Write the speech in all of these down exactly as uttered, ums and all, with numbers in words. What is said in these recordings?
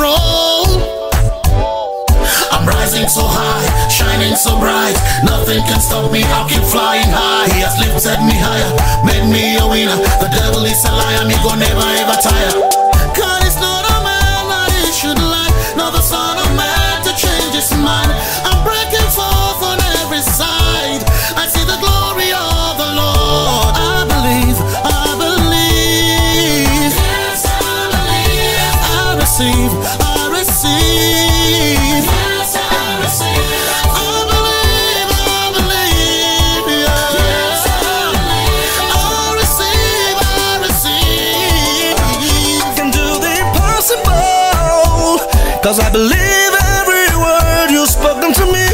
control. I'm rising so high, shining so bright. Nothing can stop me, I'll keep flying high. He has lifted me higher, made me a winner. The devil is a liar, me go never ever tire. God is not a man that he should lie, nor the son of man to change his mind. I'm breaking forth on every side. I see the glory of the Lord. I believe, I believe. Yes, I believe. I receive, I receive. Yes, I receive. I believe, I believe. Yes, I believe. I receive, I receive. I can do the impossible, 'cause I believe every word you've spoken to me.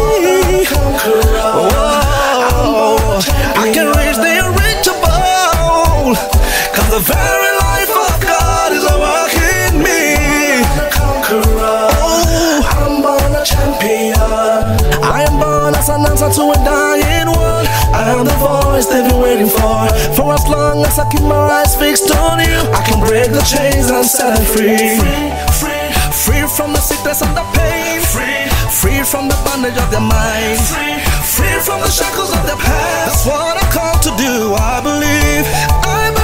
Oh, I can reach the unreachable, 'cause the very life of God is at work in me. Oh, I'm born a champion. I am born as an answer to a dying world. I am the voice they've been waiting for. For as long as I keep my eyes fixed on you, I can break the chains and set them free. Free, free, free from the sickness and the pain. Free, free from the bondage of their mind. Free, free from the shackles of their past. That's what I'm called to do. I believe, I believe.